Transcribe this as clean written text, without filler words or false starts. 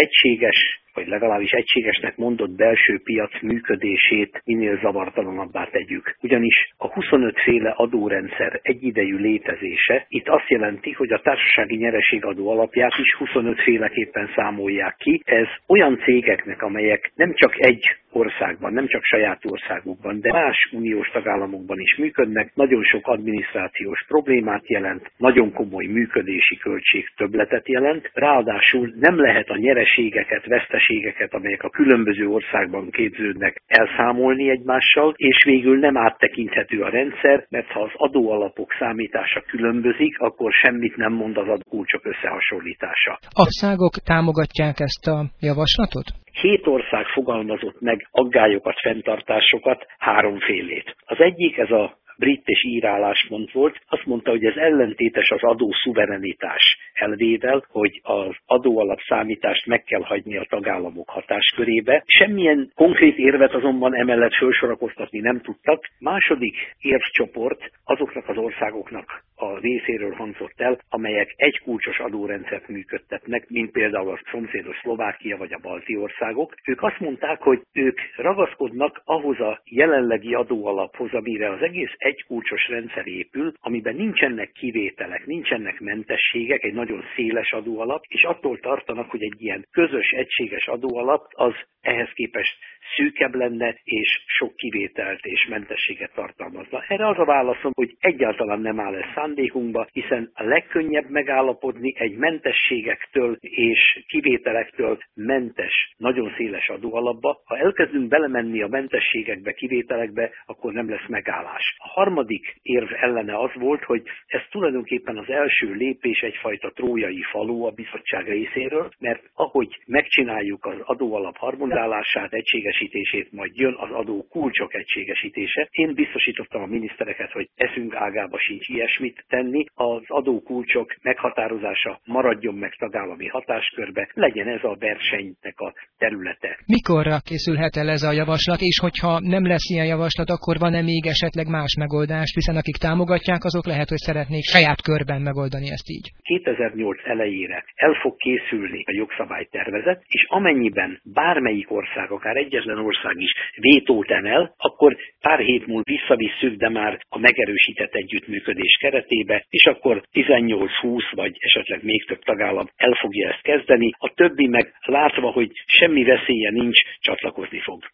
egységes, vagy legalábbis egységesnek mondott belső piac működését minél zavartalanabbá tegyük. Ugyanis a 25 féle adórendszer egyidejű létezése itt azt jelenti, hogy a társasági nyereségadó alapját is 25 féleképpen számolják ki. Ez olyan cégeknek, amelyek nem csak egy országban, nem csak saját országukban, de más uniós tagállamokban is működnek, nagyon sok adminisztrációs problémát jelent, nagyon komoly működési költség többletet jelent, ráadásul nem lehet a nyereségeket, veszteségeket, amelyek a különböző országban képződnek, elszámolni egymással, és végül nem áttekinthető a rendszer, mert ha az adóalapok számítása különbözik, akkor semmit nem mond az adókulcsok összehasonlítása. Országok támogatják ezt a javaslatot? 7 ország fogalmazott meg aggályokat, fenntartásokat, 3 félét. Az egyik, ez a brit és ír álláspont volt, azt mondta, hogy ez ellentétes az adószuverenitás elvével, hogy az adóalap számítást meg kell hagyni a tagállamok hatáskörébe. Semmilyen konkrét érvet azonban emellett felsorakoztatni nem tudtak. Második érvcsoport azoknak az országoknak a részéről hangzott el, amelyek egy kulcsos adórendszert működtetnek, mint például a szomszédos Szlovákia vagy a balti országok. Ők azt mondták, hogy ők ragaszkodnak ahhoz a jelenlegi adóalaphoz, amire az egész egy kulcsos rendszer épül, amiben nincsenek kivételek, nincsenek mentességek, egy nagyon széles adóalap, és attól tartanak, hogy egy ilyen közös, egységes adóalap az ehhez képest szűkebb lenne, és sok kivételt és mentességet tartalmazna. Erre az a válaszom, hogy egyáltalán nem áll ez szándékunkba, hiszen a legkönnyebb megállapodni egy mentességektől és kivételektől mentes, nagyon széles adóalapba. Ha elkezdünk belemenni a mentességekbe, kivételekbe, akkor nem lesz megállás. A harmadik érv ellene az volt, hogy ez tulajdonképpen az első lépés egyfajta trójai falu a bizottság részéről, mert ahogy megcsináljuk az adóalap harmonizálását, egységesítését, majd jön az adó kulcsok egységesítése. Én biztosítottam a minisztereket, hogy eszünk ágába sincs ilyesmit tenni. Az adókulcsok meghatározása maradjon meg tagállami hatáskörbe, legyen ez a versenynek a területe. Mikorra készülhet el ez a javaslat, és hogyha nem lesz ilyen javaslat, akkor van-e még esetleg más megoldás, hiszen akik támogatják, azok lehet, hogy szeretnék saját körben megoldani ezt így. 2008 elejére el fog készülni a jogszabálytervezet, és amennyiben bármelyik ország, akár egyetlen ország is vétót emel, akkor pár hét múlva visszavisszük, de már a megerősített együttműködés keretébe, és akkor 18-20 vagy esetleg még több tagállam el fogja ezt kezdeni, a többi meg látva, hogy semmi veszélye nincs, csatlakozni fog.